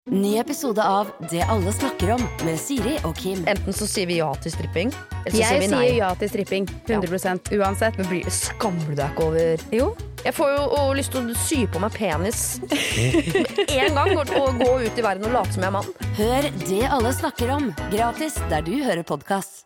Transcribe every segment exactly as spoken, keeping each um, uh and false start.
Ny episode av Det alle snakker om med Siri og Kim. Enten så sier vi ja til stripping, eller så Jeg sier vi nei. sier ja til stripping, hundre prosent uansett. Men blir, skammer du deg ikke over? Jo. Jeg får jo og lyst til å sy på meg penis en gang og, og gå ut i verden og late som jeg er mann. Hør Det alle snakker om, gratis der du hører podcast.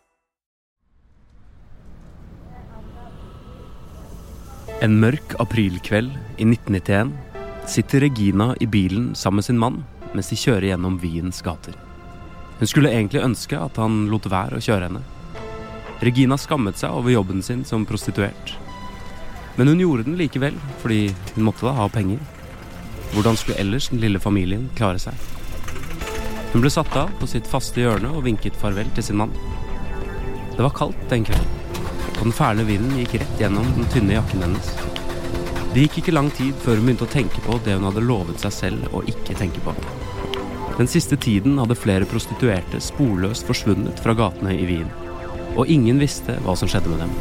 En mørk aprilkveld i nitten nittien sitter Regina i bilen sammen med sin mann mens de kjører gjennom Wiens gater. Hun skulle egentlig ønske at han lot være å kjøre henne. Regina skammet seg over jobben sin som prostituert. Men hun gjorde den likevel, fordi hun måtte da ha penger. Hvordan skulle ellers den lille familien klare seg? Hun ble satt av på sitt faste hjørne og vinket farvel til sin mann. Det var kaldt den kvelden, og den fæle vinden gikk rett gjennom den tynne jakken hennes. Det gikk ikke lang tid før hun begynte å tenke på det hun hadde lovet seg selv å ikke tenke på. Den siste tiden hadde flere prostituerte sporløst forsvunnet fra gatene i Wien, og ingen visste hva som skjedde med dem.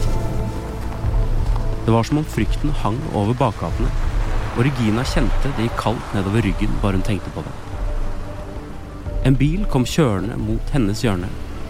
Det var som om frykten hang over bakgatene, og Regina kjente det gikk kaldt nedover ryggen bare hun tenkte på det. En bil kom kjørende mot hennes hjørne.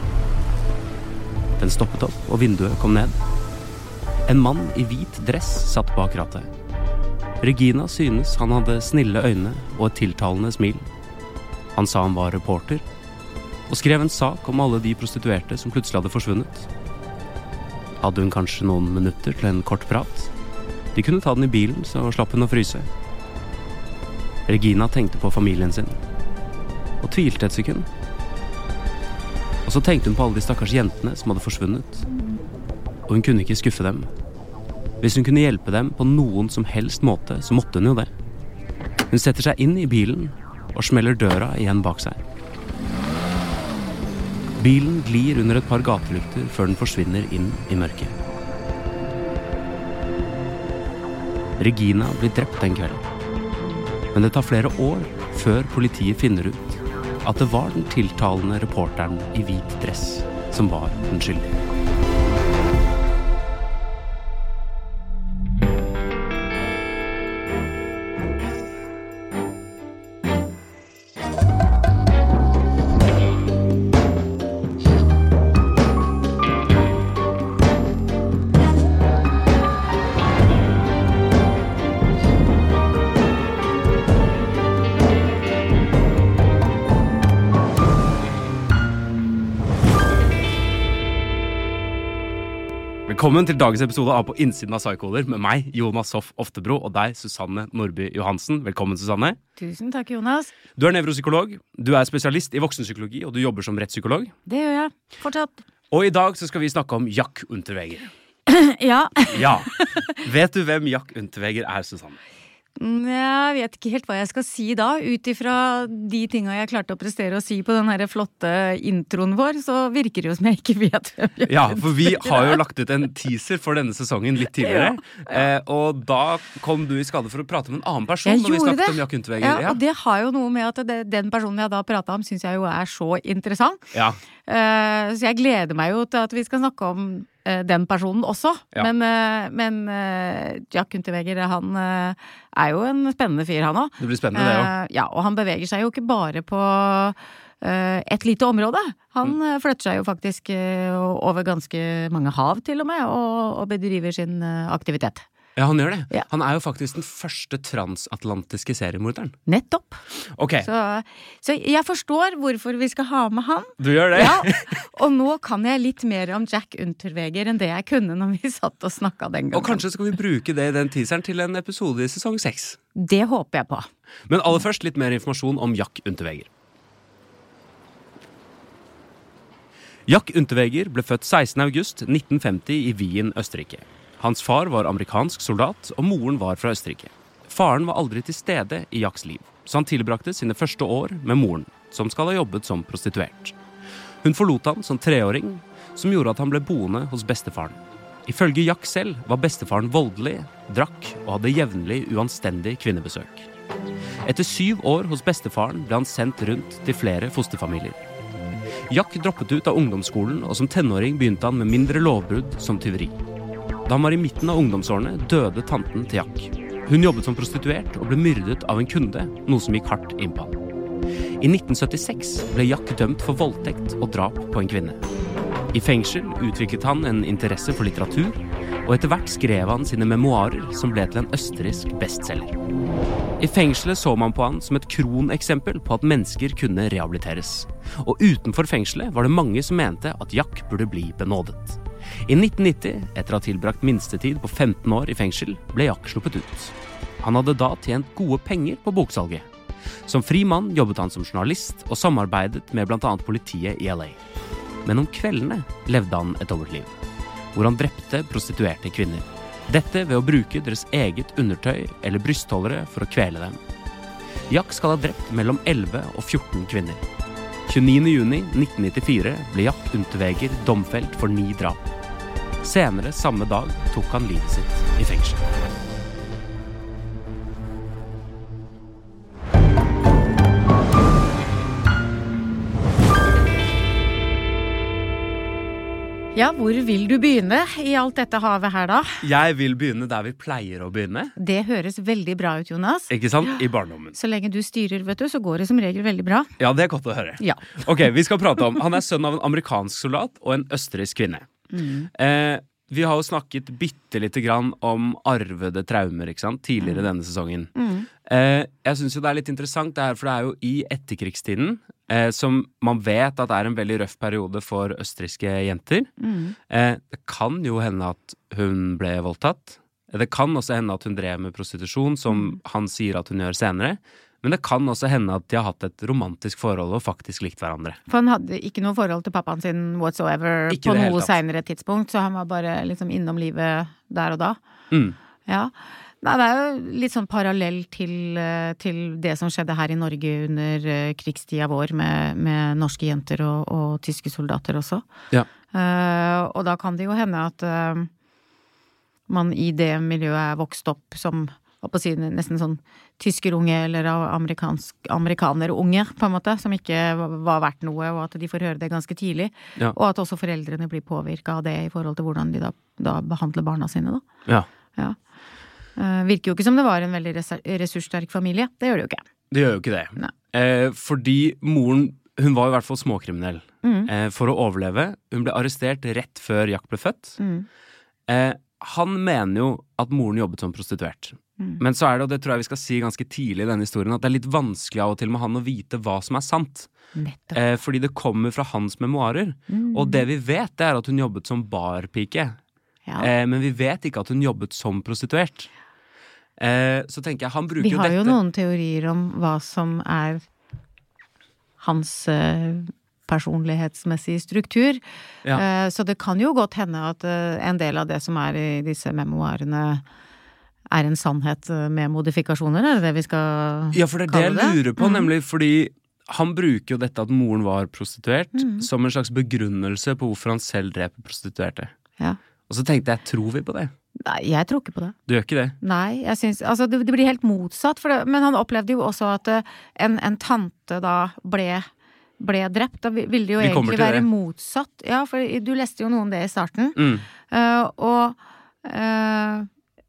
Den stoppet opp, og vinduet kom ned. En mann i hvit dress satt bak rattet. Regina synes han hadde snille øyne og et tiltalende smil. Han sa han var reporter, og skrev en sak om alle de prostituerte som plutselig hadde forsvunnet. Hadde hun kanskje noen minutter til en kort prat? De kunne ta den i bilen, så slapp hun å fryse. Regina tenkte på familien sin, og tvilte et sekund. Og så tenkte hun på alle de stakkars jentene som hadde forsvunnet. Og hun kunne ikke skuffe dem. Hvis hun kunne hjelpe dem på noen som helst måte, så måtte hun jo det. Hun setter seg inn i bilen og smeller døra igjen bak seg. Bilen glir under et par gatelykter før den forsvinner inn i mørket. Regina blir drept den kvelden. Men det tar flere år før politiet finner ut at det var den tiltalende reporteren i hvit dress som var den skyldige. Velkommen til dagens episode av På innsiden av Psykoder med meg, Jonas Hoff Oftebro, og deg, Susanne Nordby Johansen. Velkommen, Susanne. Tusen takk, Jonas. Du er nevropsykolog, du er spesialist i voksenpsykologi, og du jobber som rettspsykolog. Det gjør jeg. Fortsatt. Og i dag så skal vi snakke om Jack Unterweger. Ja. Ja. Vet du hvem Jack Unterweger er, Susanne? Jeg vet ikke helt hva jeg skal si da. Ut ifra de tingene jeg klarte å prestere å si på den her flotte introen vår, så virker det jo som jeg ikke vet hvem jeg Ja, for vi har jo lagt ut en teaser for denne sesongen litt tidligere. Ja, ja. Eh, og da kom du i skade for å prate med en annen person jeg når vi snakket det. om Jack Unterweger. Ja, og det har jo noe med at det, den personen jeg da pratet om synes jeg jo er så interessant. Ja. Eh, så jeg gleder meg jo til at vi skal snakke om eh, den personen også. Ja. Men, eh, men eh, Jack Unterweger, han eh, er jo en spennende fyr, han også. Det blir spennende, det jo. Eh, ja, og han beveger seg jo ikke bare på eh, et lite område. Han mm. flytter seg jo faktisk eh, over ganske mange hav til og med, og, og bedriver sin eh, aktivitet. Ja, han gjør det. Ja. Han er jo faktisk den første transatlantiske seriemorderen. Nettopp. Ok. Så, så jeg forstår hvorfor vi skal ha med han. Du gjør det? Ja, og nå kan jeg litt mer om Jack Unterweger enn det jeg kunne når vi satt og snakket den gangen. Og kanskje skal vi bruke det i den teaseren til en episode i sesong seks. Det håper jeg på. Men aller først litt mer informasjon om Jack Unterweger. Jack Unterweger ble født sekstende august nitten femti i Wien, Østerrike. Hans far var amerikansk soldat, og moren var fra Østerrike. Faren var aldri til stede i Jacks liv, så han tilbrakte sine første år med moren, som skal ha jobbet som prostituert. Hun forlot han som treåring, som gjorde at han ble boende hos bestefaren. Ifølge Jack selv var bestefaren voldelig, drakk og hadde jevnlig uanstendig kvinnebesøk. Etter syv år hos bestefaren ble han sendt rundt til flere fosterfamilier. Jack droppet ut av ungdomsskolen, og som tenåring begynte han med mindre lovbrudd som tyveri. Da han var i midten av ungdomsårene, døde tanten til Jack. Hun jobbet som prostituert og ble myrdet av en kunde, noe som gikk hardt inn på han. I nitten syttiseks ble Jack dømt for voldtekt og drap på en kvinne. I fengsel utviklet han en interesse for litteratur, og etter hvert skrev han sine memoarer som ble til en østerriksk bestselger. I fengselet så man på han som et kroneksempel på at mennesker kunne rehabiliteres. Og utenfor fengselet var det mange som mente at Jack burde bli benådet. I nitten nitti, etter å ha tilbrakt minstetid på femten år i fengsel, ble Jack sluppet ut. Han hadde da tjent gode penger på boksalget. Som fri mann jobbet han som journalist og samarbeidet med blant annet politiet i L A. Men om kveldene levde han et dobbeltliv, hvor han drepte prostituerte kvinner. Dette ved å bruke deres eget undertøy eller brystholdere for å kvele dem. Jack skal ha drept mellom elleve og fjorten kvinner. tjueniende juni nitten nittifire ble Jack Unterweger domfelt for ni drap. Senere samme dag tok han livet sitt i fengsel. Ja, hvor vil du begynne i alt dette havet her da? Jeg vil begynne der vi pleier å begynne. Det høres veldig bra ut, Jonas. Ikke sant? I barndommen. Så lenge du styrer, vet du, så går det som regel veldig bra. Ja, det er godt å høre. Ja. Ok, vi skal prate om, han er sønn av en amerikansk soldat og en østerriksk kvinne. Mm. Eh, vi har jo snakket bitte lite grann om arvede traumer, ikke sant? Tidligere mm. denne sesongen. Mm. Eh, jeg synes jo det er litt interessant det her, for det er jo i etterkrigstiden, Eh, som man vet at er en veldig røff periode for østerrikske jenter. Mm. Eh, det kan jo hende at hun ble voldtatt. Det kan også hende at hun drev med prostitusjon, som mm. han sier at hun gjør senere. Men det kan også hende at de har hatt et romantisk forhold og faktisk likt hverandre. For han hadde ikke noe forhold til pappaen sin whatsoever ikke på noe senere tidspunkt, så han var bare liksom innom livet der og da. Mm. Ja. Nei, det er jo litt sånn parallell til, til det som skjedde her i Norge under krigstida vår med, med norske jenter og, og tyske soldater også. Ja. Uh, og da kan det jo hende at uh, man i det miljøet er vokst opp som, hva på å si, nesten sånn tyskerunge eller amerikanerunge, på en måte, som ikke var verdt noe, og at de får høre det ganske tidlig. Ja. Og at også foreldrene blir påvirket av det i forhold til hvordan de da, da behandler barna sine. Da. Ja. Ja. Uh, virker jo ikke som det var en veldig ressurssterk familie. Det gjør det jo ikke. Det gjør jo ikke det. Eh, fordi moren, hun var i hvert fall småkriminell. Mm. Eh, for å overleve. Hun ble arrestert rett før Jack ble født. Mm. Eh, han mener jo at moren jobbet som prostituert. Mm. Men så er det, og det tror jeg vi skal si ganske tidlig i denne historien, at det er litt vanskelig av og til med han å vite hva som er sant. Eh, fordi det kommer fra hans memoarer. Mm. Og det vi vet, det er at hun jobbet som barpike. Ja. Eh, men vi vet ikke at hun jobbet som prostituert. Eh, så tenker jeg, han bruker jo dette. Vi har jo noen teorier om hva som er hans eh, personlighetsmessige struktur. Ja. Eh, så det kan jo godt hende at eh, en del av det som er i disse memoarene er en sannhet med modifikasjoner, er det det vi skal kalle det? Ja, for det er det jeg lurer på, mm. nemlig fordi han bruker jo dette at moren var prostituert mm. som en slags begrunnelse på hvorfor han selv dreper prostituerte. Ja. Og så tenkte jeg, tror vi på det? Nei, jeg tror ikke på det. Du gjør ikke det? Nei, jeg synes, altså det, det blir helt motsatt, for det, men han opplevde jo også at en, en tante da ble, ble drept, da ville det jo vi egentlig være det. Motsatt. Ja, for du leste jo noe om det i starten. Mm. Uh, og uh,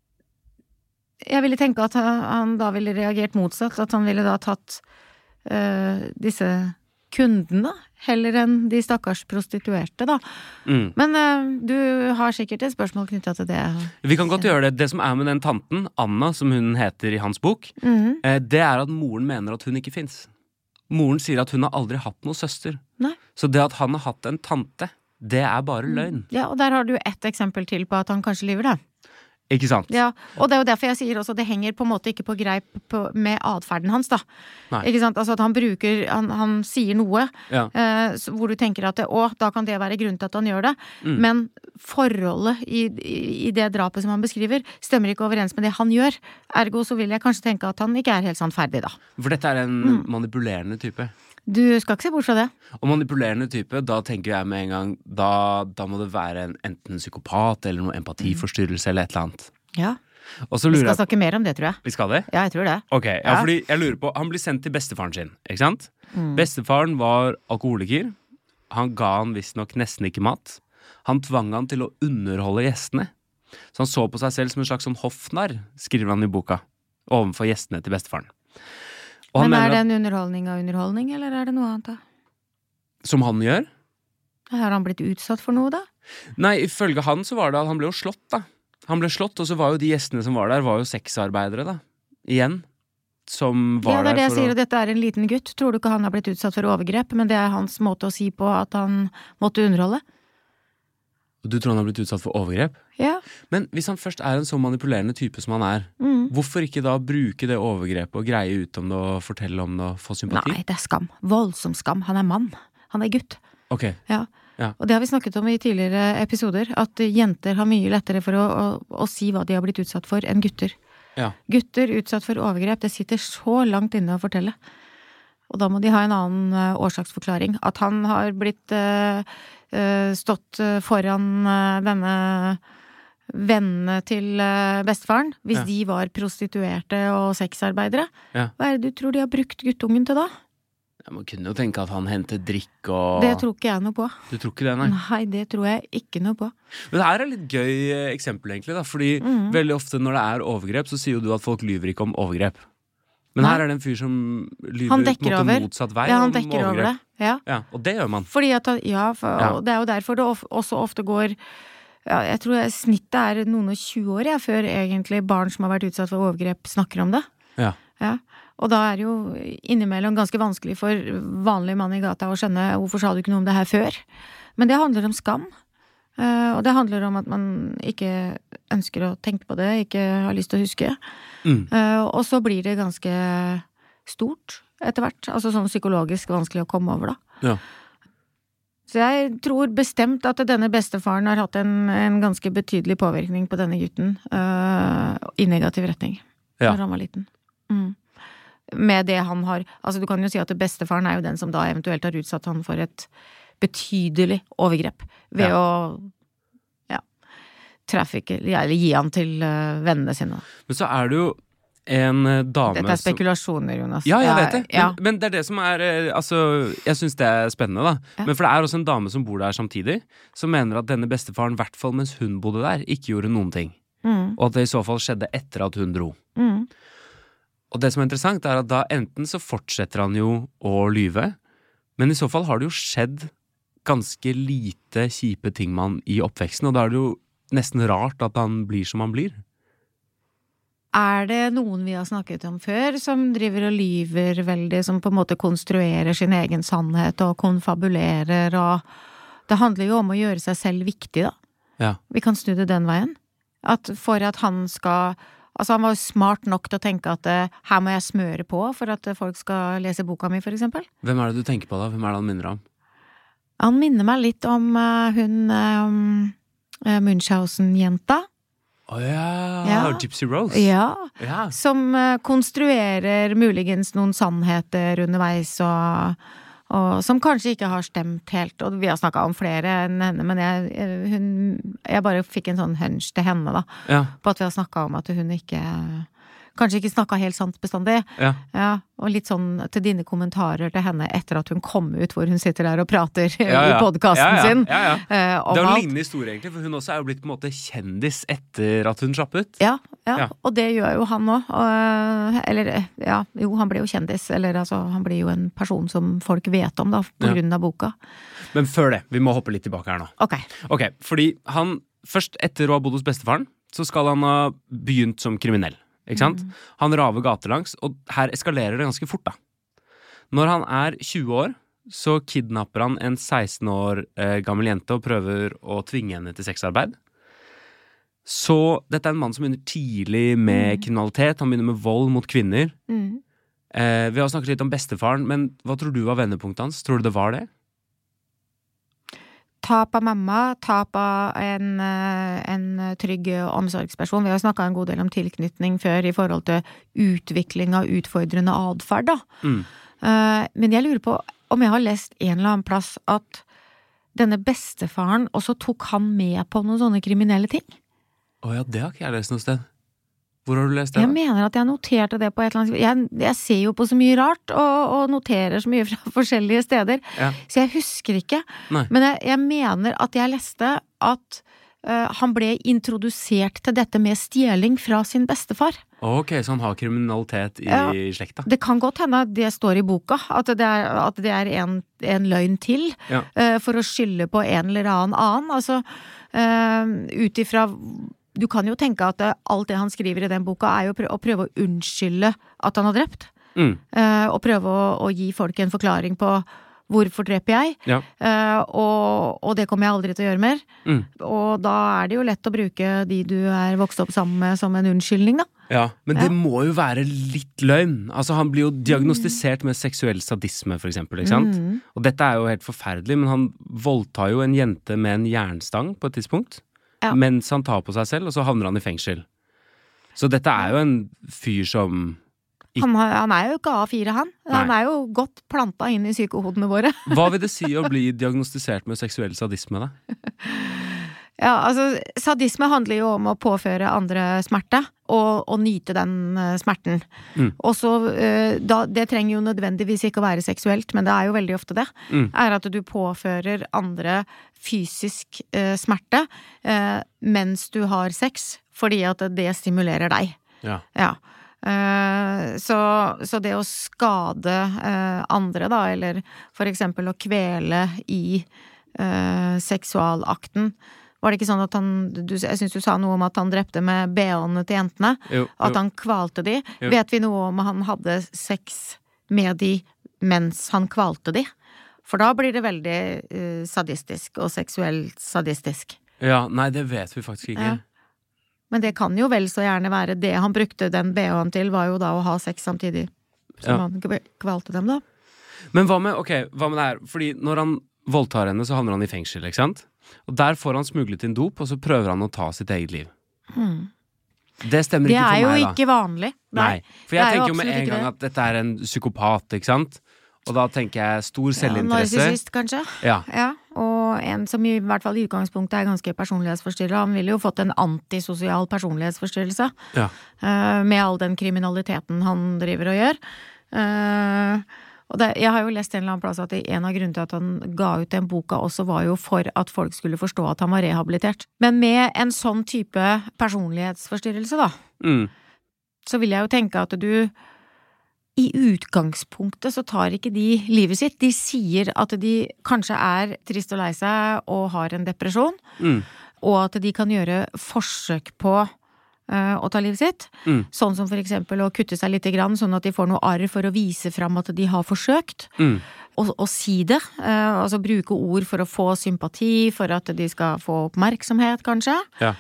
jeg ville tenke at han, han da ville reagert motsatt, at han ville da tatt uh, disse kundene, heller enn de stakkars prostituerte, da. Mm. Men uh, du har sikkert et spørsmål knyttet til det. Vi kan godt gjøre det. Det som er med den tanten, Anna, som hun heter i hans bok, mm. eh, det er at moren mener at hun ikke finnes. Moren sier at hun har aldri hatt noen søster. Nei. Så det at han har hatt en tante, det er bare løgn. Ja, og der har du ett eksempel til på at han kanskje lyver, da. Ikke sant? Ja, og det er jo derfor jeg sier også det henger på en måte ikke på greip på, med adferden hans da. Nei. Ikke sant? Altså at han bruker, han, han sier noe ja. eh, hvor du tenker at det, å, da kan det være grunn til at han gjør det. Mm. Men forholdet i, i, i det drapet som han beskriver stemmer ikke overens med det han gjør. Ergo så vil jeg kanskje tenke at han ikke er helt sannferdig da. For dette er en mm. manipulerende type. Du skal ikke se bort fra det. Og manipulerende type, da tenker jeg med en gang, da, da må det være en, enten en psykopat eller noe empatiforstyrrelse eller et eller annet. Ja, og så lurer vi skal jeg, snakke mer om det, tror jeg. Vi skal det? Ja, jeg tror det. Ok, ja, ja. Fordi jeg lurer på, han blir sendt til bestefaren sin, ikke sant? Mm. Bestefaren var alkoholiker, han ga han visst nok nesten ikke mat, han tvang han til å underholde gjestene, så han så på seg selv som en slags sånn hoffnarr, skriver han i boka, ovenfor gjestene til bestefaren. Men mener er det at, en underholdning av underholdning, eller er det noe annet da? som han gjør? Har han blitt utsatt for noe da? Nei, ifølge han så var det at han ble jo slått da. Han ble slått, og så var jo de gjestene som var der, var jo sexarbeidere da. Igjen. Som var Ja, det er det der jeg for sier, å... og dette er en liten gutt. Tror du ikke han har blitt utsatt for overgrep, men det er hans måte å si på at han måtte underholde? Og du tror han har blitt utsatt for overgrep? Ja. Men hvis han først er en så manipulerende type som han er, Mm. hvorfor ikke da bruke det overgrepet og greie ut om det og fortelle om det og få sympati? Nei, det er skam. Voldsom skam. Han er mann. Han er gutt. Ok, Ja. Ja. Og det har vi snakket om i tidligere episoder, at jenter har mye lettere for å, å, å si hva de har blitt utsatt for enn gutter. ja. Gutter utsatt for overgrep, det sitter så langt inne å fortelle. Og da må de ha en annen uh, årsaksforklaring. At han har blitt uh, uh, stått uh, foran uh, denne vennene til uh, bestefaren, hvis Ja. de var prostituerte og sexarbeidere. Ja. Hva er det du tror de har brukt guttungen til da? Man kunne jo tenke at han hentet drikk og... Det tror ikke jeg noe på. Du tror ikke det, nei? Nei, det tror jeg ikke noe på. Men det her er et litt gøy eh, eksempel egentlig da, fordi Mm. veldig ofte når det er overgrep, så sier jo du at folk lyver ikke om overgrep. Men Nei. her er det en fyr som lyver Han på en dekker måte over. motsatt vei Ja, han om dekker over overgrep. det. Ja. Ja, og det gjør man. Fordi at, han- ja, for, Ja. og det er jo derfor det of, også ofte går, ja, jeg tror jeg, snittet er noen og tjue år, ja, før egentlig barn som har vært utsatt for overgrep snakker om det. Ja. Ja. Og da er det jo innimellom ganske vanskelig for vanlige mann i gata å skjønne hvorfor sa du ikke noe om det her før. Men det handler om skam. Eh, og det handler om at man ikke ønsker å tenke på det, ikke har lyst til å huske. Mm. Eh, og så blir det ganske stort etter hvert. Altså sånn psykologisk vanskelig å komme over da. Ja. Så jeg tror bestemt at denne bestefaren har hatt en, en ganske betydelig påvirkning på denne gutten eh, i negativ retning Ja. når han var liten. Mm. Med det han har, altså du kan jo si at bestefaren er jo den som da eventuelt har utsatt han for et betydelig overgrep ved Ja. å ja, trafficke, eller gi han til uh, vennene sine. Men så er det jo en eh, dame Dette er som... spekulasjoner, Jonas. Ja, jeg vet det. Men, Ja. men det er det som er eh, Altså, jeg syns det er spennende, da. Ja. Men for det er også en dame som bor der samtidig, som mener at denne bestefaren, i hvert fall mens hun bodde der, ikke gjorde noen ting. Mm, Og at det i så fall skjedde etter at hun dro. mm, Og det som er interessant, er at da enten så fortsetter han jo å lyve, men i så fall har det jo skjedd ganske lite kjipe ting med han i oppveksten, og da er det jo nesten rart at han blir som han blir. Er det noen vi har snakket om før som driver og lyver veldig, som på en måte konstruerer sin egen sannhet og konfabulerer, og det handler jo om å gjøre seg selv viktig da. Ja. Vi kan snu det den veien. At for at han skal, altså han var jo smart nok til å tenke at eh, her må jeg smøre på for at eh, folk skal lese boka mi, for eksempel. Hvem er det du tenker på da? Hvem er det han minner om? Han minner meg litt om eh, hun eh, Munchhausen-jenta. Å ja, Ja. Gypsy Rose. Ja, Ja. som eh, konstruerer muligens noen sannheter underveis, og, og som kanskje ikke har stemt helt, og vi har snakket om flere enn henne, men jeg, eh, hun, jeg bare fikk en sånn hunch til henne da, Ja. på at vi har snakket om at hun ikke, kanskje ikke snakket helt sant bestandig. Ja. Ja, og litt sånn til dine kommentarer til henne etter at hun kom ut, hvor hun sitter der og prater Ja, i ja. podcasten Ja, ja. sin. Ja, ja. eh, om Det er jo en alt. lignende historie egentlig, for hun også er jo blitt på en måte kjendis etter at hun slapp ut. Ja, ja, Ja. og det gjør jo han også. Og, eller, ja, jo, han ble jo kjendis, eller altså, han blir jo en person som folk vet om da, på Ja. grunn av boka. Men før det, vi må hoppe litt tilbake her nå. Ok. Ok, fordi han, først etter å ha bodd hos bestefaren, så skal han ha begynt som kriminell. Ikke sant? Han raver gatelangs, og her eskalerer det ganske fort da. Når han er tjue år, så kidnapper han en seksten år eh, gammel jente og prøver å tvinge henne til sexarbeid. Så dette er en mann som begynner tidlig med kriminalitet, han begynner med vold mot kvinner. Mm. Eh, vi har snakket litt om bestefaren, men hva tror du var vendepunktet hans? Tror du det var det? Tap av mamma, tap av en, eh, en trygg omsorgsperson. Vi har snakket en god del om tilknytning før i forhold til utvikling av utfordrende adferd da. Mm. Eh, Men jeg lurer på om jeg har lest en eller annen plass at denne bestefaren også tok han med på noen sånne kriminelle ting. Å ja, det har ikke jeg lest noe sted. Hvor har du lest det Jeg da? mener at jeg noterte det på et eller annet jeg, jeg ser jo på så mye rart og, og noterer så mye fra forskjellige steder, Ja. så jeg husker ikke. Nei. Men jeg, jeg mener at jeg leste at uh, han ble introdusert til dette med stjeling fra sin bestefar. Ok, så han har kriminalitet i ja, slekta. Det kan godt hende at det står i boka, at det er, at det er en, en løgn til, ja. uh, for å skylde på en eller annen annen. Altså, uh, ut ifra, du kan jo tenke at alt det han skriver i den boka er jo å prøve å unnskylde at han har drept. Mm. Uh, og prøve å, å gi folk en forklaring på hvorfor dreper jeg, ja. uh, og, og det kommer jeg aldri til å gjøre mer. Mm. Og da er det jo lett å bruke de du er vokst opp sammen med som en unnskyldning, da. Ja, men ja. Det må jo være litt løgn. Altså, han blir jo diagnostisert med seksuell sadisme, for eksempel, ikke sant? Mm. Og dette er jo helt forferdelig, men han voldtar jo en jente med en jernstang på et tidspunkt, ja. Mens han tar på seg selv, og så havner han i fengsel. Så dette er jo en fyr som... Han, han er jo ikke A fire, han. Han Nei. Er jo godt planta inn i sykehodene våre. Hva vil det si å bli diagnostisert med seksuell sadisme, da? Ja, altså, sadisme handler jo om å påføre andre smerte, og, og nyte den uh, smerten. Mm. Og så, uh, da, det trenger jo nødvendigvis ikke å være seksuelt, men det er jo veldig ofte det, mm. er at du påfører andre fysisk uh, smerte uh, mens du har sex, fordi at det stimulerer deg. Ja. Ja. Uh, så, så det å skade uh, andre da, eller for eksempel å kvele i uh, seksualakten, var det ikke sånn at han, du, jeg synes du sa noe om at han drepte med B H-ene til jentene, jo, at jo. Han kvalte de, jo. Vet vi noe om han hadde sex med de mens han kvalte de? For da blir det veldig uh, sadistisk og seksuelt sadistisk. Ja, nei, det vet vi faktisk ikke. Ja. Men det kan jo vel så gjerne være det han brukte den B H-en til, var jo da å ha sex samtidig som ja. Han kvalte dem da. Men hva med, ok, hva med det her? Fordi når han voldtar henne, så havner han i fengsel, ikke sant? Og der får han smuglet inn dop, og så prøver han å ta sitt eget liv. Hmm. Det stemmer det ikke for meg, da. Det er jo ikke vanlig. Nei, Nei. For jeg tenker jo med en gang at dette er en psykopat, ikke sant? Og da tenker jeg stor selvinteresse. Ja, narsissist, kanskje. Ja. Ja. Og en som i hvert fall i utgangspunktet er ganske personlighetsforstyrret. Han ville jo fått en antisosial personlighetsforstyrrelse. Ja. Uh, med all den kriminaliteten han driver og gjør. Uh, og det, jeg har jo lest en eller annen plass at en av grunnene til at han ga ut den boka også var jo for at folk skulle forstå at han var rehabilitert. Men med en sånn type personlighetsforstyrrelse da, mm. så vil jeg jo tenke at du i utgangspunktet så tar ikke de livet sitt. De sier at de kanskje er trist og lei seg og har en depresjon, mm. og at de kan gjøre forsøk på uh, å ta livet sitt. Mm. Sånn som for eksempel å kutte seg litt grann, sånn at de får noe arr for å vise frem at de har forsøkt. Mm. Og, og si det. Uh, altså bruke ord for å få sympati, for at de skal få oppmerksomhet, kanskje. Ja.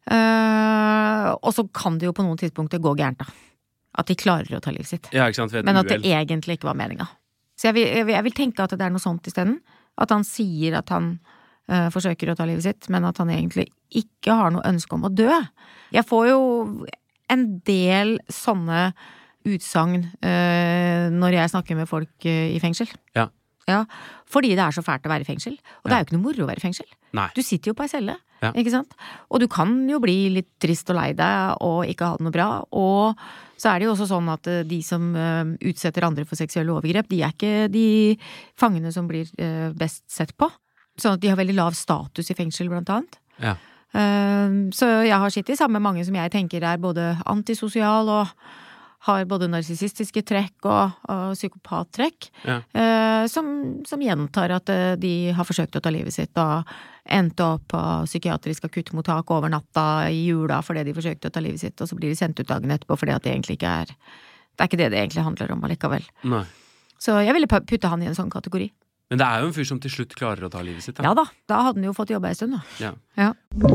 Uh, og så kan det jo på noen tidspunkter gå gærent da. At de klarer å ta livet sitt. Ja, ikke sant, men at det egentlig ikke var meningen. Så jeg vil, jeg, vil, jeg vil tenke at det er noe sånt i stedet. At han sier at han uh, forsøker å ta livet sitt, men at han egentlig ikke har noe ønske om å dø. Jeg får jo en del sånne utsagn uh, når jeg snakker med folk uh, i fengsel. Ja. Ja, fordi det er så fælt å være i fengsel. Og ja. Det er jo ikke noe moro å være i fengsel. Nei. Du sitter jo på ei celle, ja. Ikke sant? Og du kan jo bli litt trist og lei deg og ikke ha det noe bra. Og så er det jo også sånn at de som uh, utsetter andre for seksuelle overgrep, de er ikke de fangene som blir uh, best sett på. Sånn at de har veldig lav status i fengsel, blant annet. Ja. Uh, så jeg har sittet sammen med mange som jeg tenker er både antisosial og har både narsissistiske trekk og, og psykopattrekk, ja. eh, som, som gjentar at eh, de har forsøkt å ta livet sitt og endte opp på psykiatrisk akuttmottak over natta i jula fordi de forsøkte å ta livet sitt, og så blir de sendt ut dagen etterpå fordi at det egentlig ikke er det er ikke det det egentlig handler om allikevel. Nei. Så jeg ville putte han i en sånn kategori. Men det er jo en fyr som til slutt klarer å ta livet sitt, da. Ja da, da hadde han jo fått jobba en stund da. Ja. Ja.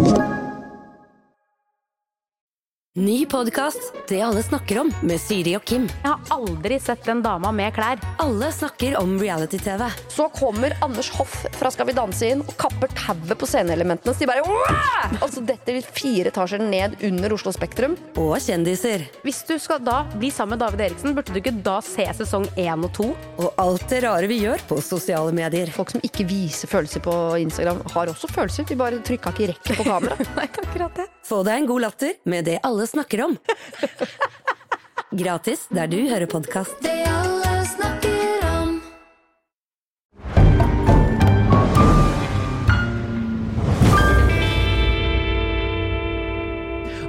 Ny podcast, Det alle snakker om, med Siri og Kim. Jeg har aldri sett en dama med klær. Alle snakker om reality-tv. Så kommer Anders Hoff fra Skal vi danse inn og kapper tauet på sceneelementene. Så de bare, Wah! Altså dette vil fire etasjer ned under Oslo Spektrum. Og kjendiser. Hvis du skal da bli sammen med David Eriksen, burde du ikke da se sesong én og to? Og alt det rare vi gjør på sosiale medier. Folk som ikke viser følelser på Instagram har også følelser. De bare trykker ikke rekke på kamera. Nei, akkurat det. Få deg en god latter med det alle snakker om. Gratis der du hører podcast. Det alle snakker om.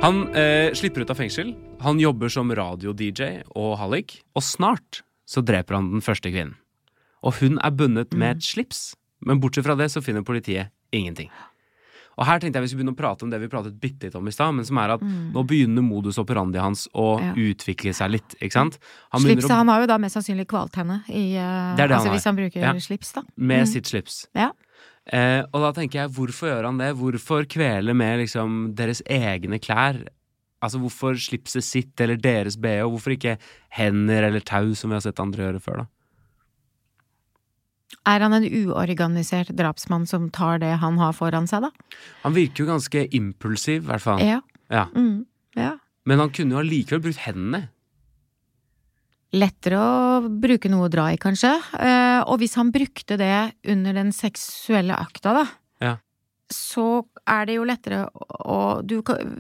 Han eh, slipper ut av fengsel. Han jobber som radio-D J og hallik. Og snart så dreper han den første kvinnen. Og hun er bundet med et slips. Men bortsett fra det så finner politiet ingenting. Og her tenkte jeg vi skulle begynne å prate om det vi pratet bitte litt om i sted, men som er at mm. nå begynner modus operandi hans å ja. utvikle seg litt, ikke sant? Han, slips, å... han har jo da mest sannsynlig kvalt henne i, uh, det er det altså han hvis han bruker ja. slips da. Med mm. sitt slips. Ja. Eh, og da tenker jeg, hvorfor gjør han det? Hvorfor kvele med liksom deres egne klær? Altså hvorfor slipset sitt eller deres B H? Hvorfor ikke hender eller tau som vi har sett andre gjøre før da? Er han en uorganisert drapsmann som tar det han har foran seg da? Han virker jo ganske impulsiv, i hvert fall. Ja. Ja. Mm, ja. Men han kunne jo allikevel brukt hendene. Lettere å bruke noe å dra i, kanskje. Eh, og hvis han brukte det under den seksuelle akta, da, ja. så er det jo lettere å, du,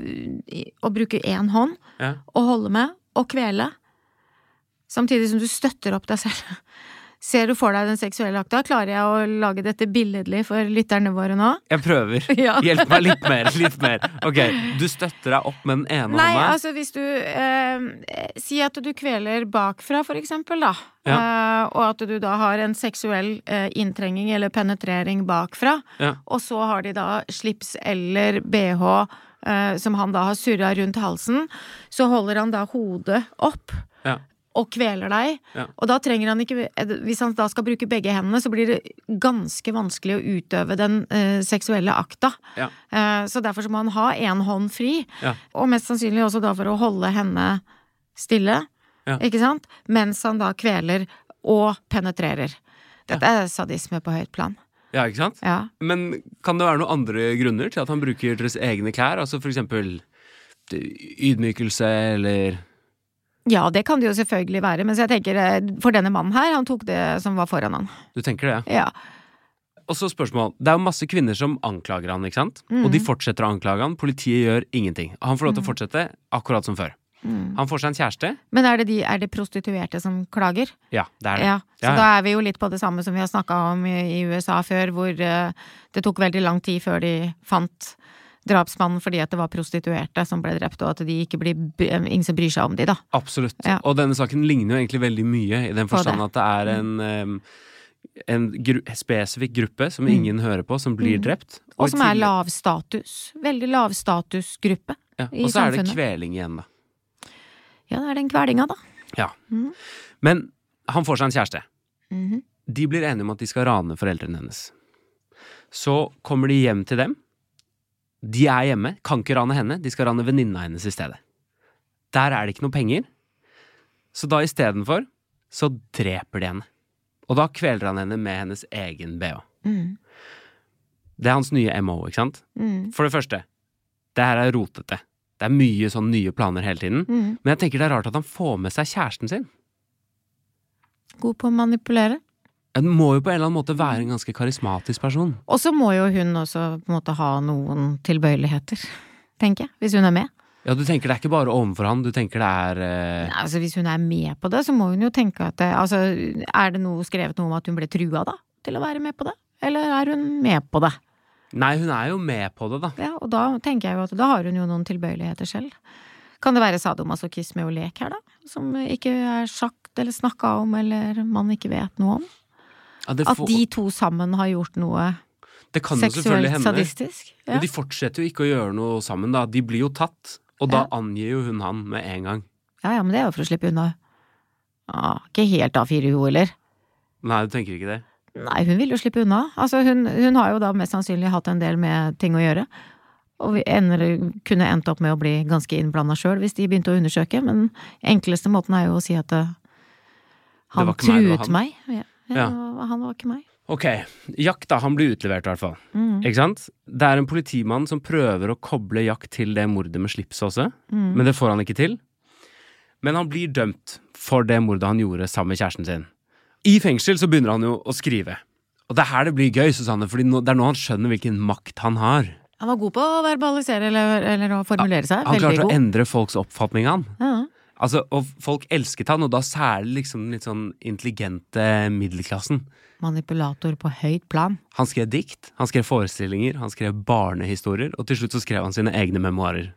å bruke en hånd, ja. og holde med, og kvele, samtidig som du støtter opp deg selv. Ser du for deg den seksuelle akta? Klarer jeg å lage dette billedlig for lytterne våre nå? Jeg prøver. Ja. Hjelp meg litt mer, litt mer. Ok, du støtter deg opp med den ene Nei, hånda. altså hvis du eh, Si at du kveler bakfra, for eksempel, da. Ja. Eh, og at du da har en seksuell eh, inntrenging eller penetrering bakfra. Ja. Og så har de da slips eller B H eh, som han da har surret rundt halsen. Så holder han da hodet opp. Ja. Og kveler deg, ja. og da trenger han ikke, hvis han da skal bruke begge hendene, så blir det ganske vanskelig å utøve den eh, seksuelle akta. Ja. Eh, så derfor så må han ha en hånd fri, ja. og mest sannsynlig også da for å holde henne stille, ja. ikke sant? Mens han da kveler og penetrerer. Dette ja. er sadisme på høyt plan. Ja, ikke sant? Ja. Men kan det være noen andre grunner til at han bruker deres egne klær? Altså for eksempel ydmykelse, eller... Ja, det kan det jo selvfølgelig være, men så jeg tenker, for denne mannen her, han tok det som var foran han. Du tenker det? Ja. Og så spørsmål, det er jo masse kvinner som anklager han, ikke sant? Mm. Og de fortsetter å anklage han, politiet gjør ingenting. Han får lov til å fortsette akkurat som før. Mm. Han får seg en kjæreste. Men er det, de, er det prostituerte som klager? Ja, det er det. Ja, så ja, ja. Da er vi jo litt på det samme som vi har snakket om i, i U S A før, hvor uh, det tok veldig lang tid før de fant drapsmannen fordi at det var prostituerte som ble drept, og at de ikke blir, ingen som bryr seg om de da. Absolutt. Ja. Og denne saken ligner jo egentlig veldig mye i den forstand det. At det er en, um, en gru spesifikk gruppe som ingen mm. hører på, som blir mm. drept. Og, og som er lav status. Veldig lav statusgruppe ja. i samfunnet. Og så er det kveling igjen da. Ja, det er den kvelinga da. Ja. Mm. Men han får seg en kjæreste. Mm. De blir enige om at de skal rane foreldrene hennes. Så kommer de hjem til dem. De er hjemme, kan ikke rane henne, de skal rane venninna hennes i stedet. Der er det ikke noe penger, så da i stedet for, så dreper de henne. Og da kveler han henne med hennes egen B H. Mm. Det er hans nye M O, ikke sant? Mm. For det første, det her er rotete. Det er mye sånn nye planer hele tiden, mm. men jeg tenker det er rart at han får med seg kjæresten sin. God på å manipulere. Den må jo på en eller annen måte være en ganske karismatisk person. Og så må jo hun også på en måte ha noen tilbøyeligheter, tenker jeg, hvis hun er med. Ja, du tenker det er ikke bare overfor han, du tenker det er... Uh... Nei, altså hvis hun er med på det, så må hun jo tenke at det, altså, er det noe skrevet noe om at hun ble trua da, til å være med på det? Eller er hun med på det? Nei, hun er jo med på det da. Ja, og da tenker jeg jo at da har hun jo noen tilbøyeligheter selv. Kan det være sadomasochisme og lek her da? Som ikke er sagt eller snakket om, eller man ikke vet noe om? Ja, at de to sammen har gjort noe seksuelt sadistisk. Ja. Men de fortsetter jo ikke å gjøre noe sammen da. De blir jo tatt, og da ja. angir jo hun han med en gang. Ja, ja, men det er jo for å slippe unna. Ah, ikke helt A fire ho, eller? Nei, du tenker ikke det? Nei, hun vil jo slippe unna. Altså, hun, hun har jo da mest sannsynlig hatt en del med ting å gjøre. Og vi ender, kunne endt opp med å bli ganske innblandet selv hvis de begynte å undersøke, men enkleste måten er jo å si at uh, han truet meg. Ja. Ja, ja, han var ikke meg. Ok, Jack da, han blir utlevert i hvert fall. Mm. Ikke sant? Det er en politimann som prøver å koble Jack til det mordet med slips også, mm. men det får han ikke til. Men han blir dømt for det mordet han gjorde sammen med kjæresten sin. I fengsel så begynner han jo å skrive. Og det er her det blir gøy, Susanne, fordi nå, det er nå han skjønner hvilken makt han har. Han var god på å verbalisere eller, eller å formulere seg. Han klarte god. å endre folks oppfatning av han. Ja. Altså, og folk elsket han, og da særlig liksom litt sånn intelligente middelklassen. Manipulator på høyt plan. Han skrev dikt, han skrev forestillinger, han skrev barnehistorier, og til slutt så skrev han sine egne memoarer.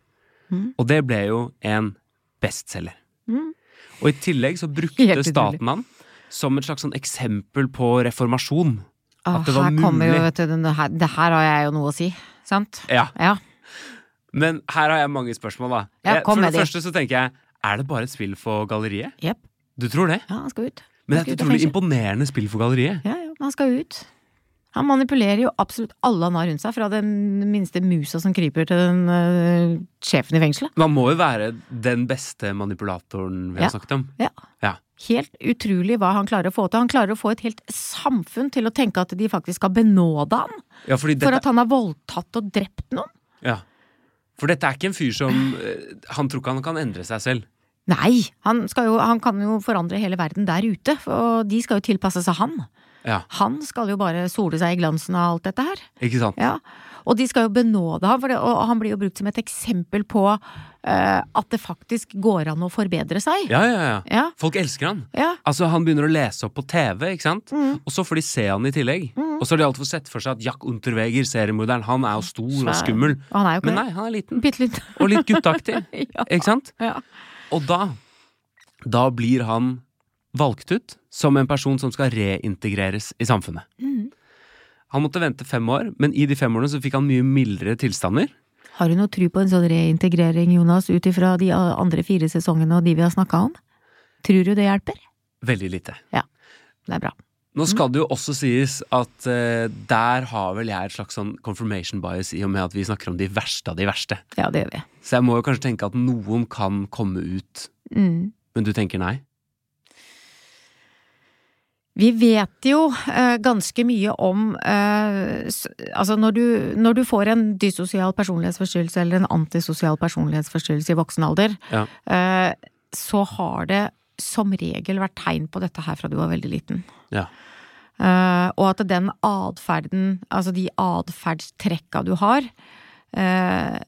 Mm. Og det ble jo en bestselger. Mm. Og i tillegg så brukte Helt utrolig. staten han som et slags sånn eksempel på reformasjon. Åh, At det var her kommer jo, mulig. vet du, det her, det her har jeg jo noe å si, sant? Ja, Ja, men her har jeg mange spørsmål da. Ja, Jeg- kom for med det de. første så tenker jeg, er det bare et spill for galleriet? jepp. Du tror det? Ja, han skal ut. Men Han det er et skal ut av utrolig fengsel. imponerende spill for galleriet. Ja, ja, han skal ut. Han manipulerer jo absolutt alle han har rundt seg, fra den minste musa som kryper til den øh, sjefen i fengselet. Man må jo være den beste manipulatoren vi Ja. har snakket om. Ja. Ja. Helt utrolig hva han klarer å få til. Han klarer å få et helt samfunn til å tenke at de faktisk skal benåde han, Ja, fordi for dette, at han har voldtatt og drept noen. ja. For dette er ikke en fyr som eh, Han tror ikke han kan endre seg selv. Nei, han, skal jo, han kan jo forandre hele verden der ute, og de skal jo tilpasse seg han. Ja, Han skal jo bare sole seg i glansen av alt dette her. ikke sant? Ja, og de skal jo benåde ham, for det, og han blir jo brukt som et eksempel på eh, at det faktisk går an å forbedre seg. Ja, ja, ja. Ja, Folk elsker han. ja. Altså, han begynner å lese opp på T V, ikke sant? Mm. Og så får de se han i tillegg. Mm. Og så har de alltid fått sett for seg at Jack Unterweger, seriemorderen, han er jo stor og Svær. skummel. Og han er jo ikke Men nei, han er liten. det. Bitte litt. Og litt guttaktig. Ja. Ikke sant? Ja. Og da, da blir han valgt ut som en person som skal reintegreres i samfunnet. Mm. Han måtte vente fem år, men i de fem årene så fikk han mye mildere tilstander. Har du noe tro på en sånn reintegrering, Jonas, ut ifra de andre fire sesongene og de vi har snakket om? Tror du det hjelper? Veldig lite. Det er bra. Nå skal det jo også sies at eh, der har vel jeg et slags sånn confirmation bias i og med at vi snakker om de verste av de verste. Ja, det gjør vi. Så jeg må jo kanskje tenke at noen kan komme ut, Mm. men du tenker nei? Vi vet jo eh, ganske mye om eh, s- altså når du, når du får en dysosial personlighetsforstyrrelse eller en antisosial personlighetsforstyrrelse i voksen alder, Ja. eh, så har det som regel vært tegn på dette her fra du var veldig liten. Ja. Eh, og at den adferden, altså de adferdstrekka du har, eh,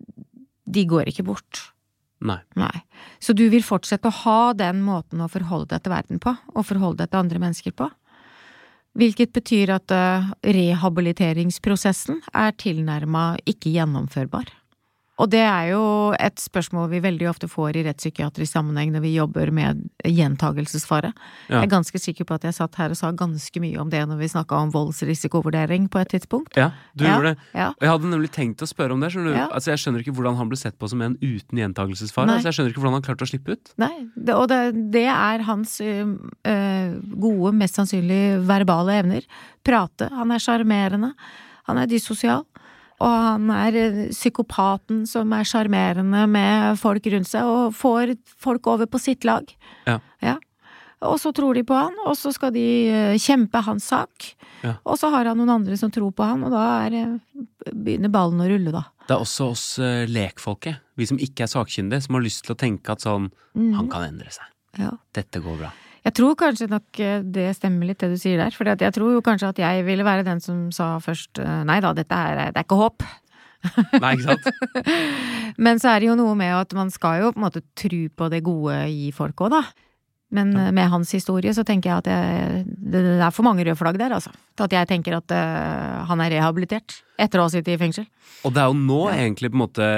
de går ikke bort. Nei. Nei. Så du vil fortsette å ha den måten å forholde deg til verden på, og forholde deg til andre mennesker på. Hvilket betyr at uh, rehabiliteringsprosessen er tilnærmet ikke gjennomførbar. Og det er jo et spørsmål vi veldig ofte får i rettspsykiatrisk sammenheng når vi jobber med gjentagelsesfare. Ja. Jeg er ganske sikker på at jeg satt her og sa ganske mye om det når vi snakket om voldsrisikovurdering på et tidspunkt. Ja, du Ja, gjorde det. ja. Og jeg hadde nemlig tenkt å spørre om det. Skjønner du? Ja. Altså, jeg skjønner ikke hvordan han ble sett på som en uten gjentagelsesfare. Nei. Altså, jeg skjønner ikke hvordan han klarte å slippe ut. Nei, det, og det, det er hans ø, ø, gode, mest sannsynlig verbale evner. Prate, han er sjarmerende, han er dysosial, og han er ø, psykopaten som er sjarmerende med folk rundt seg, og får folk over på sitt lag. Ja. Ja. Og så tror de på han, og så skal de ø, kjempe hans sak, Ja. og så har han noen andre som tror på han, og da er, ø, begynner ballen å rulle da. Det er også oss eh, lekfolket, vi som ikke er sakkyndige, som har lyst til å tenke at sånn, han kan endre seg. Ja. Dette går bra. Jeg tror kanskje nok eh, det stemmer litt det du sier der, for jeg tror jo kanskje at jeg ville være den som sa først, eh, nei da, dette er, det er ikke håp. Nei, ikke sant? Men så er det jo noe med at man skal jo på en måte tro på det gode i folk også da. Men eh, med hans historie så tenker jeg at jeg, det, det er for mange røde flagg der, altså. Til at jeg tenker at eh, han er rehabilitert etter å ha sittet i fengsel. Og det er jo nå Ja. egentlig på en måte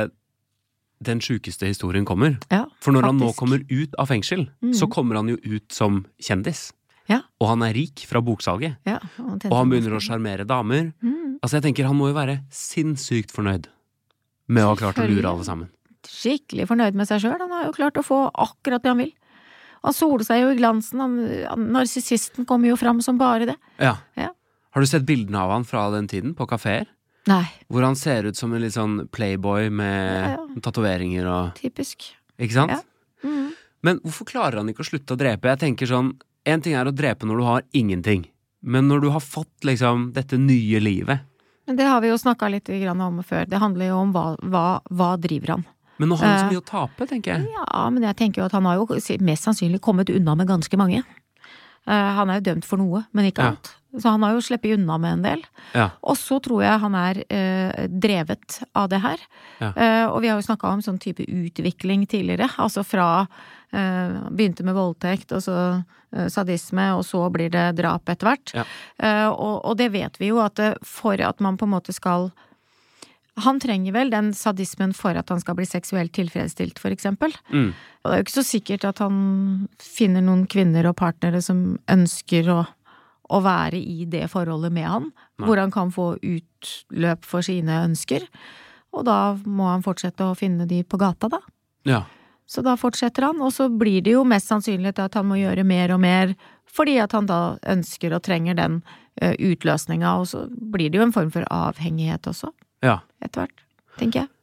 den sjukeste historien kommer. Ja, For når han nå faktisk. kommer ut av fengsel, Mhm. så kommer han jo ut som kjendis. Ja. Og han er rik fra boksalget. Ja, og Og han begynner å sjarmere damer. Mm, Altså jeg tenker han må jo være sinnssykt fornøyd med å ha klart å Selvfølgelig. lure alle sammen. skikkelig fornøyd med seg selv. Han har jo klart å få akkurat det han vil. Han soler seg jo i glansen, han, han, narsissisten kommer jo fram som bare det. Ja. Ja. Har du sett bildene av han fra den tiden på kaféer? Nei, Hvor han ser ut som en litt sånn playboy med Ja, ja. tatoveringer og typisk. Ikke sant? Ja. Mm. Men hvorfor klarer han ikke å slutte å drepe? Jeg tenker sånn, en ting er å drepe når du har ingenting. Men når du har fått liksom dette nye livet. Men det har vi jo snakket litt grann om før. Det handler jo om hva, hva, hva driver han. Men nå har han så Eh. mye å tape, tenker jeg. Ja, men jeg tenker jo at han har jo mest sannsynlig kommet unna med ganske mange. Eh, han er jo dømt for noe, men ikke Ja. alt. Så han har jo sluppet unna med en del. Ja. Og så tror jeg han er eh, drevet av det her. Ja. Eh, og vi har jo snakket om sånn type utvikling tidligere. Altså fra eh, begynte med voldtekt, og så eh, sadisme, og så blir det drap etter hvert. Ja. Eh, og, og det vet vi jo at det, for at man på en måte skal han trenger vel den sadismen for at han skal bli seksuelt tilfredsstilt, for eksempel. Mm. Og det er jo ikke så sikkert at han finner noen kvinner og partnere som ønsker å, å være i det forholdet med han, Nei. Hvor han kan få utløp for sine ønsker. Og da må han fortsette å finne de på gata, da. Ja. Så da fortsetter han, og så blir det jo mest sannsynlig at han må gjøre mer og mer, fordi at han da ønsker og trenger den uh, utløsningen, og så blir det jo en form for avhengighet også. Ja. Etter hvert, tenker jeg.